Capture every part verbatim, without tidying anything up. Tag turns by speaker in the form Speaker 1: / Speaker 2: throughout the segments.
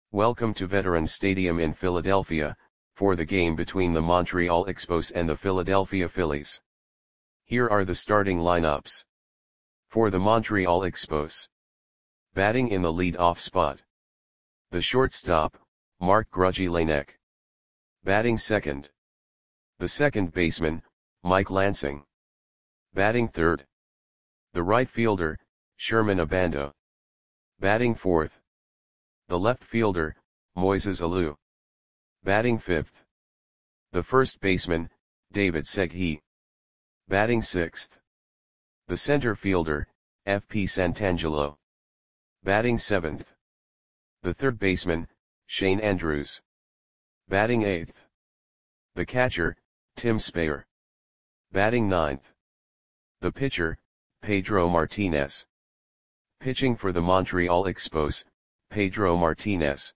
Speaker 1: Welcome to Veterans Stadium in Philadelphia, for the game between the Montreal Expos and the Philadelphia Phillies. Here are the starting lineups. For the Montreal Expos. Batting in the lead-off spot. The shortstop, Mark Grudzielanek. Batting second. The second baseman, Mike Lansing. Batting third. The right fielder, Sherman Abando. Batting fourth. The left fielder, Moises Alou. Batting fifth. The first baseman, David Segui. Batting sixth. The center fielder, F P Santangelo. Batting seventh. The third baseman, Shane Andrews. Batting eighth. The catcher, Tim Speyer. Batting ninth. The pitcher, Pedro Martinez. Pitching for the Montreal Expos, Pedro Martinez.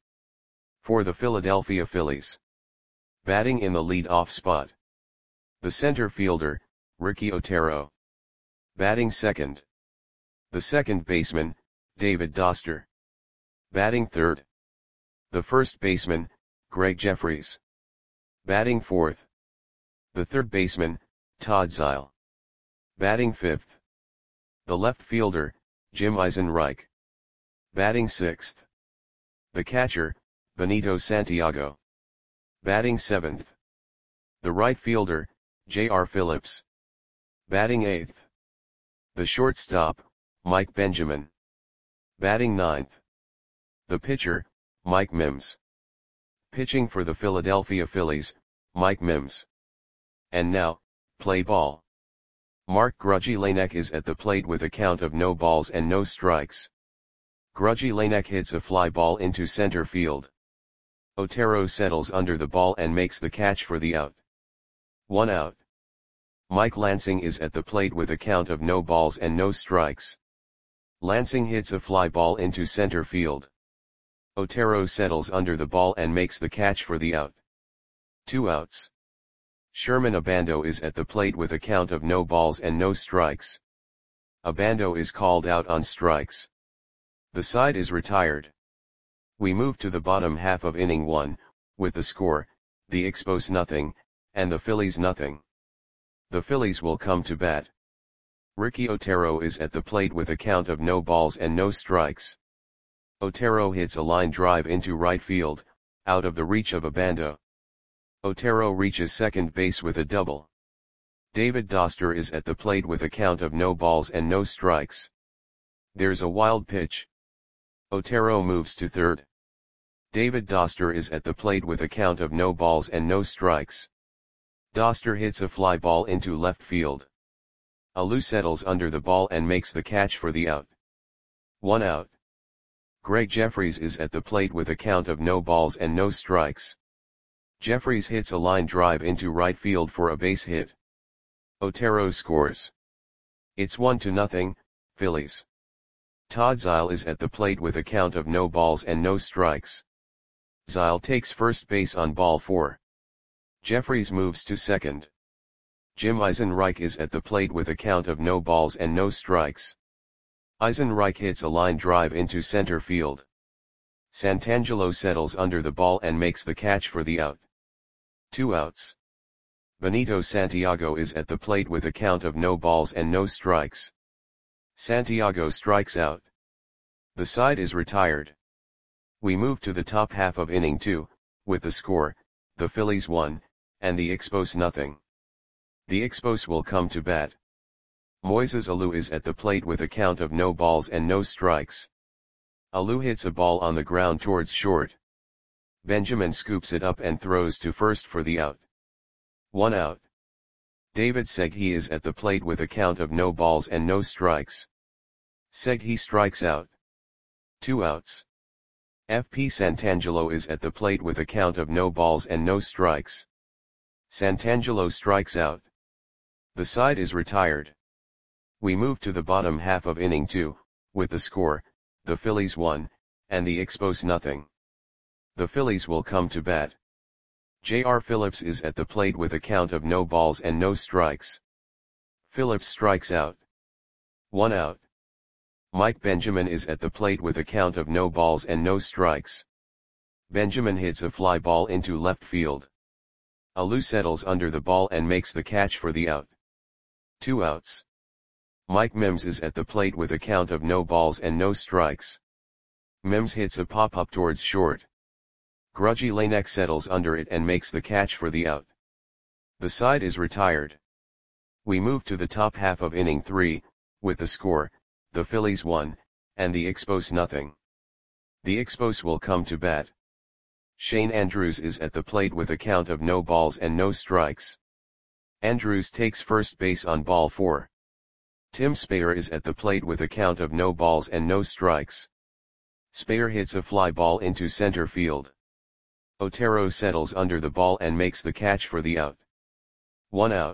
Speaker 1: For the Philadelphia Phillies. Batting in the lead-off spot. The center fielder, Ricky Otero. Batting second. The second baseman, David Doster. Batting third. The first baseman, Greg Jeffries. Batting fourth. The third baseman, Todd Zeile. Batting fifth. The left fielder, Jim Eisenreich. Batting sixth. The catcher, Benito Santiago. Batting seventh. The right fielder, J R Phillips. Batting eighth. The shortstop, Mike Benjamin. Batting ninth. The pitcher, Mike Mims. Pitching for the Philadelphia Phillies, Mike Mims. And now, play ball. Mark Grudzielanek is at the plate with a count of no balls and no strikes. Grudzielanek hits a fly ball into center field. Otero settles under the ball and makes the catch for the out. One out. Mike Lansing is at the plate with a count of no balls and no strikes. Lansing hits a fly ball into center field. Otero settles under the ball and makes the catch for the out. Two outs. Sherman Abando is at the plate with a count of no balls and no strikes. Abando is called out on strikes. The side is retired. We move to the bottom half of inning one, with the score, the Expos nothing, and the Phillies nothing. The Phillies will come to bat. Ricky Otero is at the plate with a count of no balls and no strikes. Otero hits a line drive into right field, out of the reach of Abando. Otero reaches second base with a double. David Doster is at the plate with a count of no balls and no strikes. There's a wild pitch. Otero moves to third. David Doster is at the plate with a count of no balls and no strikes. Doster hits a fly ball into left field. Alou settles under the ball and makes the catch for the out. One out. Greg Jeffries is at the plate with a count of no balls and no strikes. Jeffries hits a line drive into right field for a base hit. Otero scores. It's one to nothing, Phillies. Todd Zeile is at the plate with a count of no balls and no strikes. Zeile takes first base on ball four. Jeffries moves to second. Jim Eisenreich is at the plate with a count of no balls and no strikes. Eisenreich hits a line drive into center field. Santangelo settles under the ball and makes the catch for the out. Two outs. Benito Santiago is at the plate with a count of no balls and no strikes. Santiago strikes out. The side is retired. We move to the top half of inning two, with the score, the Phillies one, and the Expos nothing. The Expos will come to bat. Moises Alou is at the plate with a count of no balls and no strikes. Alou hits a ball on the ground towards short. Benjamin scoops it up and throws to first for the out. One out. David Segui is at the plate with a count of no balls and no strikes. Segui strikes out. Two outs. F P Santangelo is at the plate with a count of no balls and no strikes. Santangelo strikes out. The side is retired. We move to the bottom half of inning two, with the score, the Phillies one, and the Expos nothing. The Phillies will come to bat. J R Phillips is at the plate with a count of no balls and no strikes. Phillips strikes out. One out. Mike Benjamin is at the plate with a count of no balls and no strikes. Benjamin hits a fly ball into left field. Alou settles under the ball and makes the catch for the out. Two outs. Mike Mims is at the plate with a count of no balls and no strikes. Mims hits a pop-up towards short. Grudgy Lanek settles under it and makes the catch for the out. The side is retired. We move to the top half of inning three, with the score, the Phillies one, and the Expos nothing. The Expos will come to bat. Shane Andrews is at the plate with a count of no balls and no strikes. Andrews takes first base on ball four. Tim Speyer is at the plate with a count of no balls and no strikes. Speyer hits a fly ball into center field. Otero settles under the ball and makes the catch for the out. One out.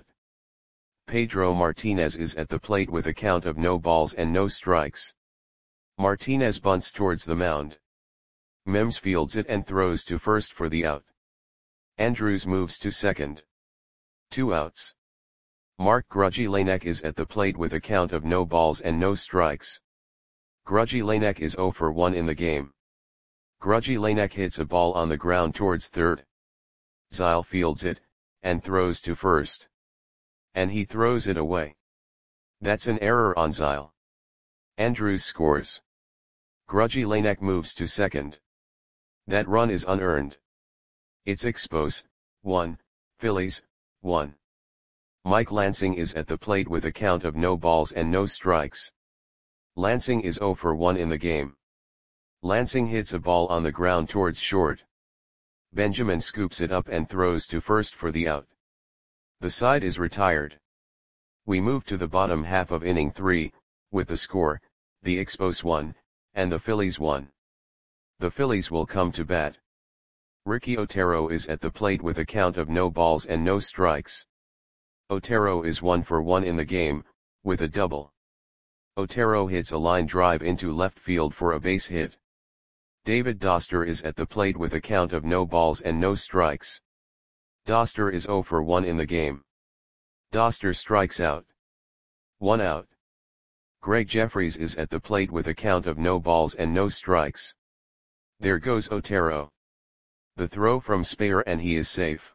Speaker 1: Pedro Martinez is at the plate with a count of no balls and no strikes. Martinez bunts towards the mound. Mims fields it and throws to first for the out. Andrews moves to second. Two outs. Mark Grudgy Lanek is at the plate with a count of no balls and no strikes. Grudgy Lanek is zero for one in the game. Grudgy Lanek hits a ball on the ground towards third. Zyle fields it, and throws to first. And he throws it away. That's an error on Zyle. Andrews scores. Grudgy Lanek moves to second. That run is unearned. It's Expos, one, Phillies, one. Mike Lansing is at the plate with a count of no balls and no strikes. Lansing is zero for one in the game. Lansing hits a ball on the ground towards short. Benjamin scoops it up and throws to first for the out. The side is retired. We move to the bottom half of inning three, with the score, the Expos one, and the Phillies one. The Phillies will come to bat. Ricky Otero is at the plate with a count of no balls and no strikes. Otero is one for one in the game, with a double. Otero hits a line drive into left field for a base hit. David Doster is at the plate with a count of no balls and no strikes. Doster is zero for one in the game. Doster strikes out. One out. Greg Jeffries is at the plate with a count of no balls and no strikes. There goes Otero. The throw from Speyer and he is safe.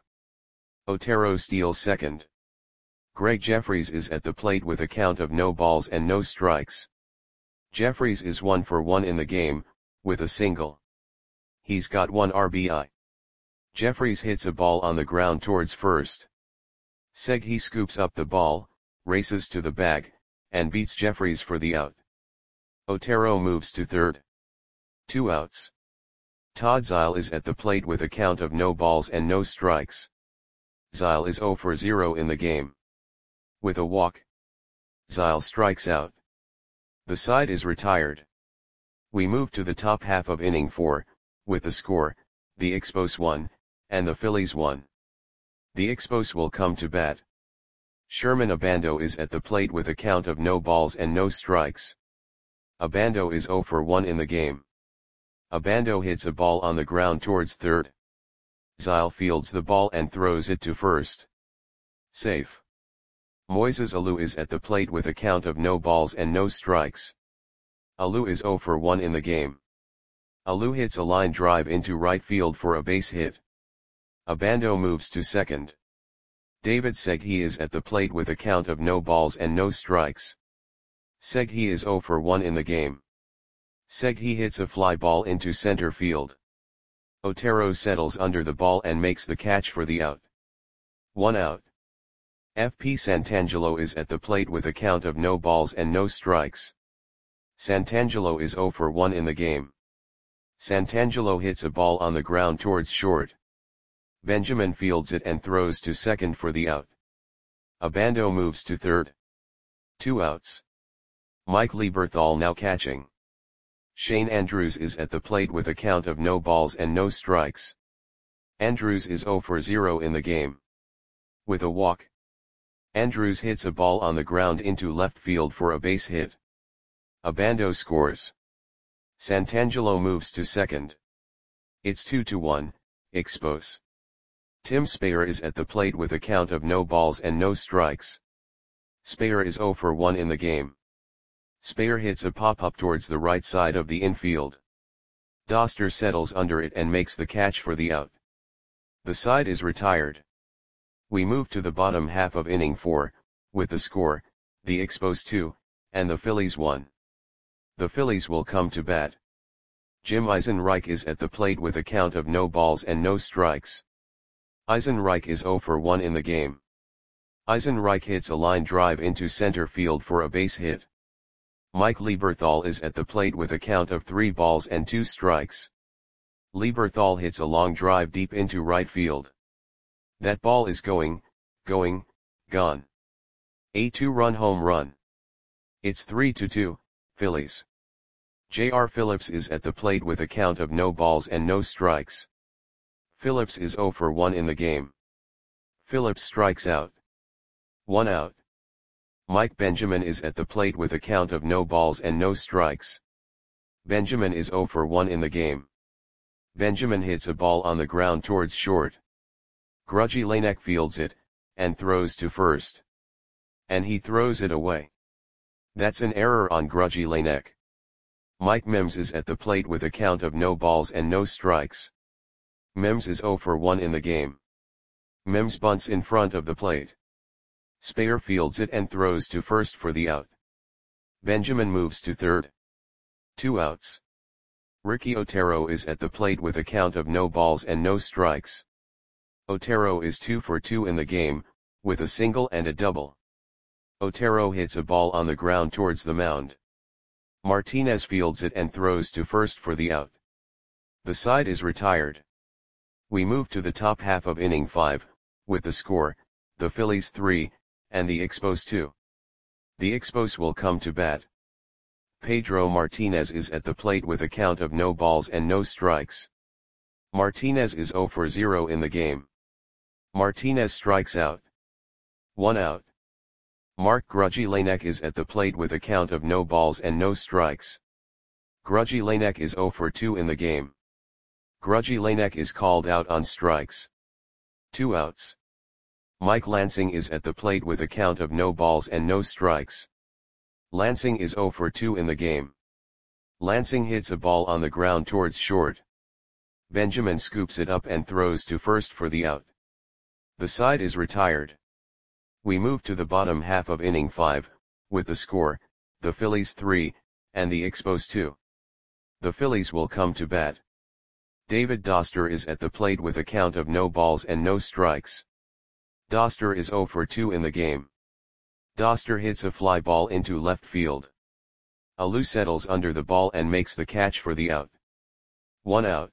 Speaker 1: Otero steals second. Greg Jeffries is at the plate with a count of no balls and no strikes. Jeffries is one for one in the game, with a single. He's got one R B I. Jeffries hits a ball on the ground towards first. Segui scoops up the ball, races to the bag, and beats Jeffries for the out. Otero moves to third. Two outs. Todd Zyle is at the plate with a count of no balls and no strikes. Zyle is zero for zero in the game. With a walk, Zyle strikes out. The side is retired. We move to the top half of inning four, with the score, the Expos one, and the Phillies one. The Expos will come to bat. Sherman Abando is at the plate with a count of no balls and no strikes. Abando is zero for one in the game. Abando hits a ball on the ground towards third. Zyle fields the ball and throws it to first. Safe. Moises Alou is at the plate with a count of no balls and no strikes. Alou is zero for one in the game. Alou hits a line drive into right field for a base hit. Abando moves to second. David Segui is at the plate with a count of no balls and no strikes. Segui is zero for one in the game. Segui hits a fly ball into center field. Otero settles under the ball and makes the catch for the out. One out. F P Santangelo is at the plate with a count of no balls and no strikes. Santangelo is zero for one in the game. Santangelo hits a ball on the ground towards short. Benjamin fields it and throws to second for the out. Abando moves to third. Two outs. Mike Lieberthal now catching. Shane Andrews is at the plate with a count of no balls and no strikes. Andrews is zero for zero in the game. With a walk, Andrews hits a ball on the ground into left field for a base hit. Abando scores. Santangelo moves to second. It's two to one, Expos. Tim Speyer is at the plate with a count of no balls and no strikes. Speyer is zero for one in the game. Speyer hits a pop-up towards the right side of the infield. Doster settles under it and makes the catch for the out. The side is retired. We move to the bottom half of inning four, with the score, the Expos two, and the Phillies one. The Phillies will come to bat. Jim Eisenreich is at the plate with a count of no balls and no strikes. Eisenreich is zero for one in the game. Eisenreich hits a line drive into center field for a base hit. Mike Lieberthal is at the plate with a count of three balls and two strikes. Lieberthal hits a long drive deep into right field. That ball is going, going, gone. A two-run home run. It's three to two, Phillies. J R Phillips is at the plate with a count of no balls and no strikes. Phillips is zero for one in the game. Phillips strikes out. One out. Mike Benjamin is at the plate with a count of no balls and no strikes. Benjamin is zero for one in the game. Benjamin hits a ball on the ground towards short. Grudgy Lanek fields it, and throws to first. And he throws it away. That's an error on Grudgy Lanek. Mike Mims is at the plate with a count of no balls and no strikes. Mims is zero for one in the game. Mims bunts in front of the plate. Speyer fields it and throws to first for the out. Benjamin moves to third. Two outs. Ricky Otero is at the plate with a count of no balls and no strikes. Otero is two for two in the game, with a single and a double. Otero hits a ball on the ground towards the mound. Martinez fields it and throws to first for the out. The side is retired. We move to the top half of inning five, with the score, the Phillies three, and the Expos two. The Expos will come to bat. Pedro Martinez is at the plate with a count of no balls and no strikes. Martinez is zero for zero in the game. Martinez strikes out. One out. Mark Grudgy Lanek is at the plate with a count of no balls and no strikes. Grudgy Lanek is zero for two in the game. Grudgy Lanek is called out on strikes. Two outs. Mike Lansing is at the plate with a count of no balls and no strikes. Lansing is zero for two in the game. Lansing hits a ball on the ground towards short. Benjamin scoops it up and throws to first for the out. The side is retired. We move to the bottom half of inning five, with the score, the Phillies three, and the Expos two. The Phillies will come to bat. David Doster is at the plate with a count of no balls and no strikes. Doster is zero for two in the game. Doster hits a fly ball into left field. Alou settles under the ball and makes the catch for the out. One out.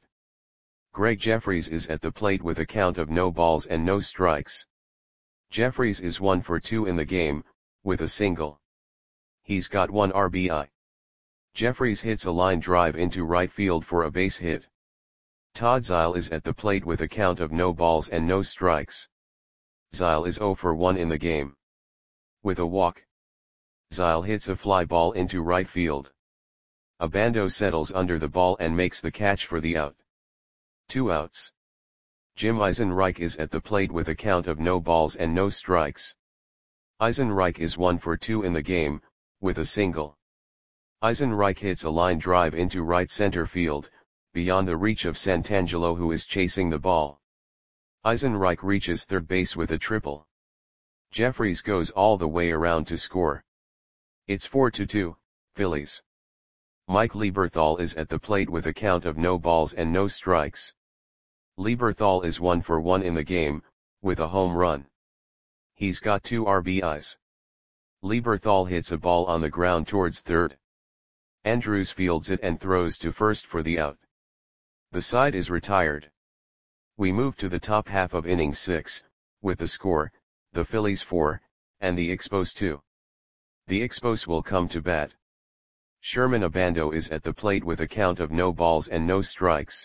Speaker 1: Greg Jeffries is at the plate with a count of no balls and no strikes. Jeffries is one for two in the game, with a single. He's got one R B I. Jeffries hits a line drive into right field for a base hit. Todd Zeile is at the plate with a count of no balls and no strikes. Zeile is zero for one in the game. With a walk. Zeile hits a fly ball into right field. Abando settles under the ball and makes the catch for the out. Two outs. Jim Eisenreich is at the plate with a count of no balls and no strikes. Eisenreich is one for two in the game, with a single. Eisenreich hits a line drive into right center field, beyond the reach of Santangelo, who is chasing the ball. Eisenreich reaches third base with a triple. Jeffries goes all the way around to score. It's four to two, Phillies. Mike Lieberthal is at the plate with a count of no balls and no strikes. Lieberthal is one for one in the game, with a home run. He's got two R B Is. Lieberthal hits a ball on the ground towards third. Andrews fields it and throws to first for the out. The side is retired. We move to the top half of inning six, with the score, the Phillies four, and the Expos two. The Expos will come to bat. Sherman Abando is at the plate with a count of no balls and no strikes.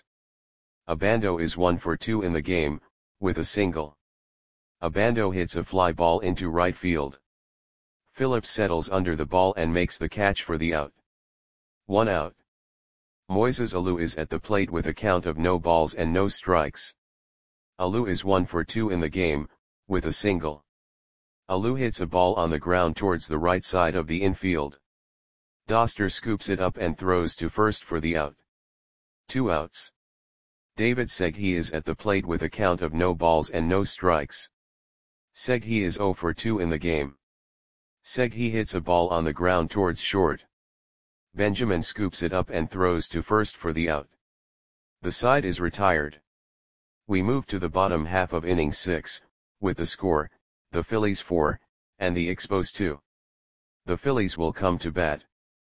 Speaker 1: Abando is one for two in the game, with a single. Abando hits a fly ball into right field. Phillips settles under the ball and makes the catch for the out. One out. Moises Alou is at the plate with a count of no balls and no strikes. Alou is one for two in the game, with a single. Alou hits a ball on the ground towards the right side of the infield. Doster scoops it up and throws to first for the out. Two outs. David Segui is at the plate with a count of no balls and no strikes. Segui is zero for two in the game. Segui hits a ball on the ground towards short. Benjamin scoops it up and throws to first for the out. The side is retired. We move to the bottom half of inning six, with the score, the Phillies four, and the Expos two. The Phillies will come to bat.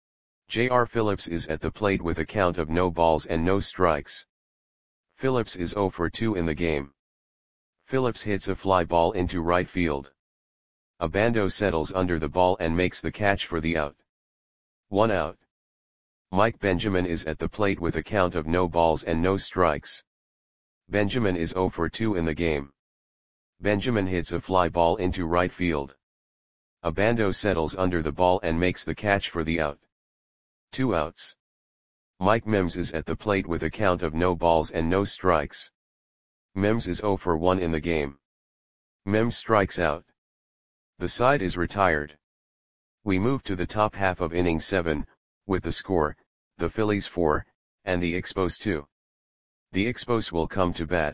Speaker 1: J R Phillips is at the plate with a count of no balls and no strikes. Phillips is zero for two in the game. Phillips hits a fly ball into right field. Obando settles under the ball and makes the catch for the out. One out. Mike Benjamin is at the plate with a count of no balls and no strikes. Benjamin is zero for two in the game. Benjamin hits a fly ball into right field. Obando settles under the ball and makes the catch for the out. Two outs. Mike Mims is at the plate with a count of no balls and no strikes. Mims is zero for one in the game. Mims strikes out. The side is retired. We move to the top half of inning seven, with the score, the Phillies four, and the Expos two. The Expos will come to bat.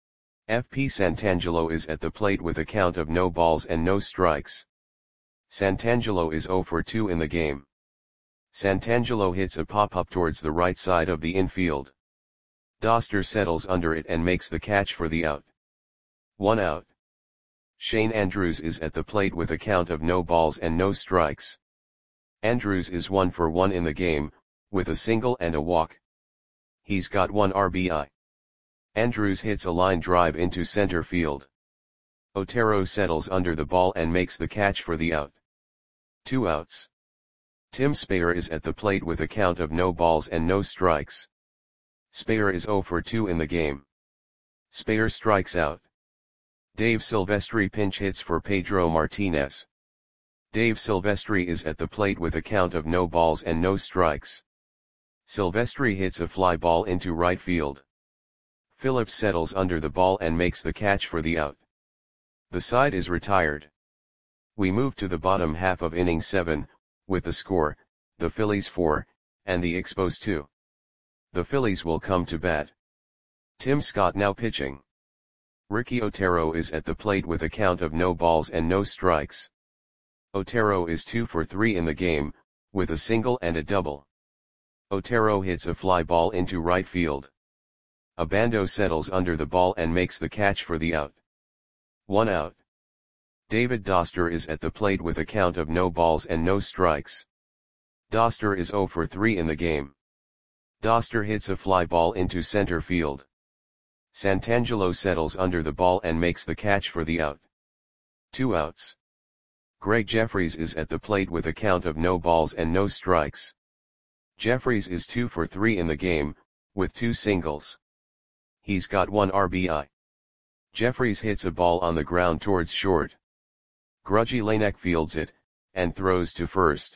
Speaker 1: F P Santangelo is at the plate with a count of no balls and no strikes. Santangelo is zero for two in the game. Santangelo hits a pop-up towards the right side of the infield. Doster settles under it and makes the catch for the out. One out. Shane Andrews is at the plate with a count of no balls and no strikes. Andrews is one for one in the game, with a single and a walk. He's got one R B I. Andrews hits a line drive into center field. Otero settles under the ball and makes the catch for the out. Two outs. Tim Speyer is at the plate with a count of no balls and no strikes. Speyer is zero for two in the game. Speyer strikes out. Dave Silvestri pinch hits for Pedro Martinez. Dave Silvestri is at the plate with a count of no balls and no strikes. Silvestri hits a fly ball into right field. Phillips settles under the ball and makes the catch for the out. The side is retired. We move to the bottom half of inning seven, with the score, the Phillies four, and the Expos two. The Phillies will come to bat. Tim Scott now pitching. Ricky Otero is at the plate with a count of no balls and no strikes. Otero is two for three in the game, with a single and a double. Otero hits a fly ball into right field. Obando settles under the ball and makes the catch for the out. One out. David Doster is at the plate with a count of no balls and no strikes. Doster is zero for three in the game. Doster hits a fly ball into center field. Santangelo settles under the ball and makes the catch for the out. Two outs. Greg Jeffries is at the plate with a count of no balls and no strikes. Jeffries is two for three in the game, with two singles. He's got one R B I. Jeffries hits a ball on the ground towards short. Grudgy Lanek fields it, and throws to first.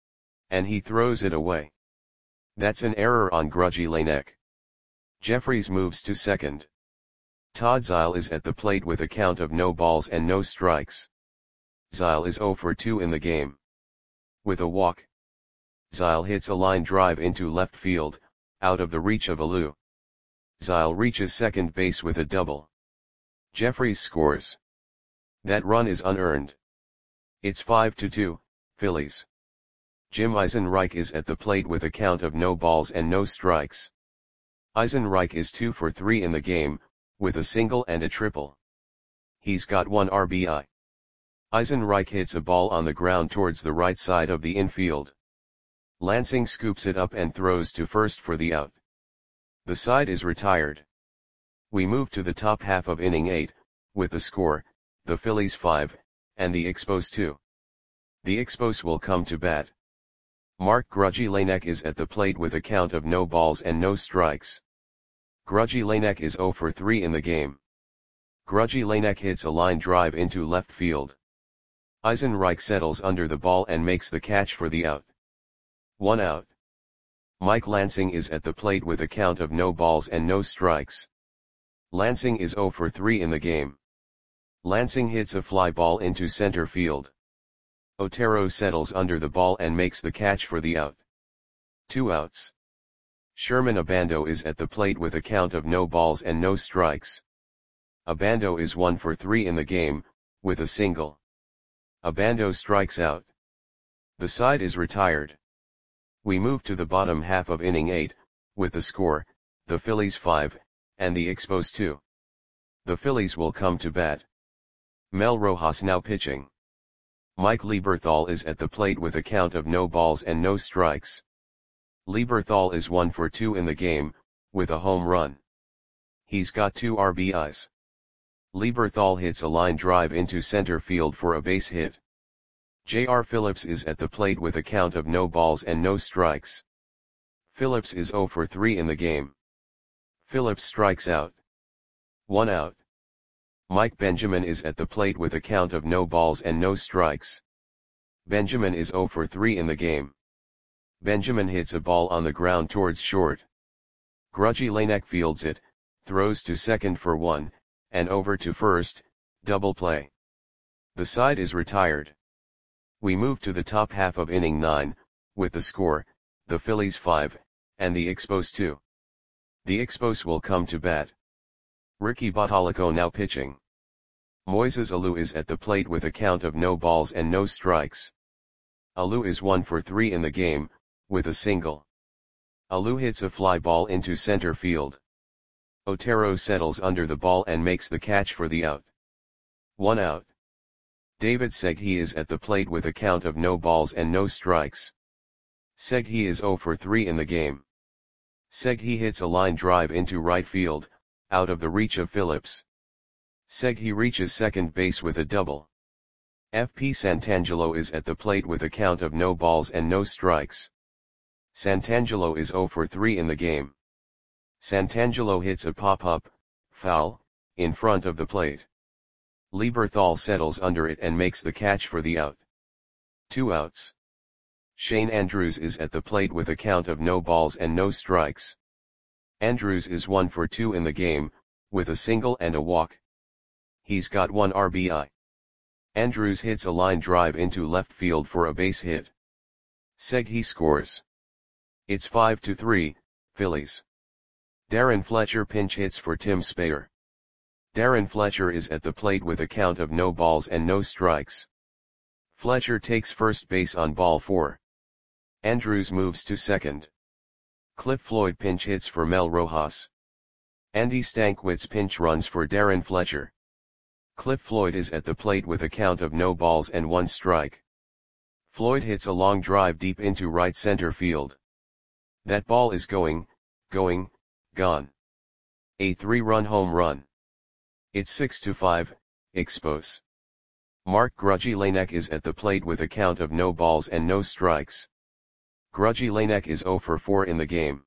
Speaker 1: And he throws it away. That's an error on Grudgy Lanek. Jeffries moves to second. Todd Zeile is at the plate with a count of no balls and no strikes. Zeile is zero for two in the game. With a walk. Zeile hits a line drive into left field, out of the reach of Alou. Zeile reaches second base with a double. Jeffries scores. That run is unearned. It's five to two, Phillies. Jim Eisenreich is at the plate with a count of no balls and no strikes. Eisenreich is two for three in the game, with a single and a triple. He's got one R B I. Eisenreich hits a ball on the ground towards the right side of the infield. Lansing scoops it up and throws to first for the out. The side is retired. We move to the top half of inning eight, with the score, the Phillies five, and the Expos two. The Expos will come to bat. Mark Grudgy Lanek is at the plate with a count of no balls and no strikes. Grudgy Lanek is zero for three in the game. Grudgy Lanek hits a line drive into left field. Eisenreich settles under the ball and makes the catch for the out. One out. Mike Lansing is at the plate with a count of no balls and no strikes. Lansing is zero for three in the game. Lansing hits a fly ball into center field. Otero settles under the ball and makes the catch for the out. Two outs. Sherman Abando is at the plate with a count of no balls and no strikes. Abando is one for three in the game, with a single. Abando strikes out. The side is retired. We move to the bottom half of inning eight, with the score, the Phillies five, and the Expos two. The Phillies will come to bat. Mel Rojas now pitching. Mike Lieberthal is at the plate with a count of no balls and no strikes. Lieberthal is one for two in the game, with a home run. He's got two R B Is. Lieberthal hits a line drive into center field for a base hit. J R Phillips is at the plate with a count of no balls and no strikes. Phillips is zero for three in the game. Phillips strikes out. One out. Mike Benjamin is at the plate with a count of no balls and no strikes. Benjamin is zero for three in the game. Benjamin hits a ball on the ground towards short. Grudgy Lanek fields it, throws to second for one, and over to first, double play. The side is retired. We move to the top half of inning nine, with the score, the Phillies five, and the Expos two. The Expos will come to bat. Ricky Bottalico now pitching. Moises Alou is at the plate with a count of no balls and no strikes. Alou is one for three in the game, with a single. Alou hits a fly ball into center field. Otero settles under the ball and makes the catch for the out. One out. David Segui is at the plate with a count of no balls and no strikes. Segui is zero for three in the game. Segui hits a line drive into right field, out of the reach of Phillips. Segui reaches second base with a double. F P Santangelo is at the plate with a count of no balls and no strikes. Santangelo is zero for three in the game. Santangelo hits a pop-up, foul, in front of the plate. Lieberthal settles under it and makes the catch for the out. Two outs. Shane Andrews is at the plate with a count of no balls and no strikes. Andrews is one for two in the game, with a single and a walk. He's got one R B I. Andrews hits a line drive into left field for a base hit. Segui scores. It's five to three, Phillies. Darren Fletcher pinch hits for Tim Speyer. Darren Fletcher is at the plate with a count of no balls and no strikes. Fletcher takes first base on ball four. Andrews moves to second. Cliff Floyd pinch hits for Mel Rojas. Andy Stankiewicz pinch runs for Darren Fletcher. Cliff Floyd is at the plate with a count of no balls and one strike. Floyd hits a long drive deep into right center field. That ball is going, going, gone. A three-run home run. It's six to five, Expos. Mark Grudgy Lanek is at the plate with a count of no balls and no strikes. Grudgy Lanek is zero for four in the game.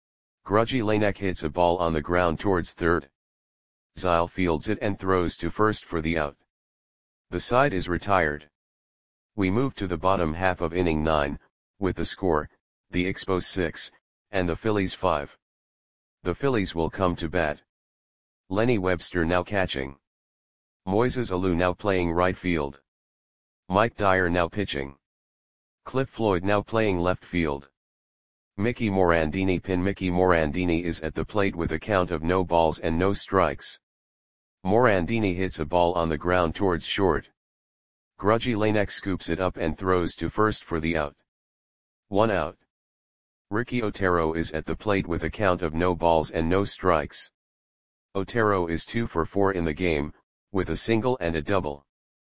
Speaker 1: Grudgy Lanek hits a ball on the ground towards third. Zyle fields it and throws to first for the out. The side is retired. We move to the bottom half of inning nine, with the score, the Expos six, and the Phillies five. The Phillies will come to bat. Lenny Webster now catching. Moises Alou now playing right field. Mike Dyer now pitching. Cliff Floyd now playing left field. Mickey Morandini pin Mickey Morandini is at the plate with a count of no balls and no strikes. Morandini hits a ball on the ground towards short. Grudgy Lanek scoops it up and throws to first for the out. One out. Ricky Otero is at the plate with a count of no balls and no strikes. Otero is two for four in the game, with a single and a double.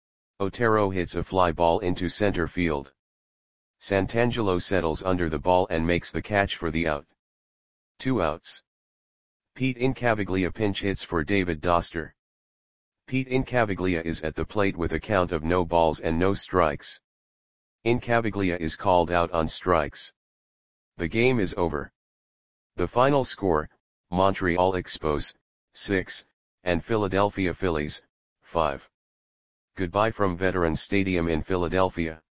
Speaker 1: Otero hits a fly ball into center field. Santangelo settles under the ball and makes the catch for the out. Two outs. Pete Incaviglia pinch hits for David Doster. Pete Incaviglia is at the plate with a count of no balls and no strikes. Incaviglia is called out on strikes. The game is over. The final score, Montreal Expos, six, and Philadelphia Phillies, five. Goodbye from Veterans Stadium in Philadelphia.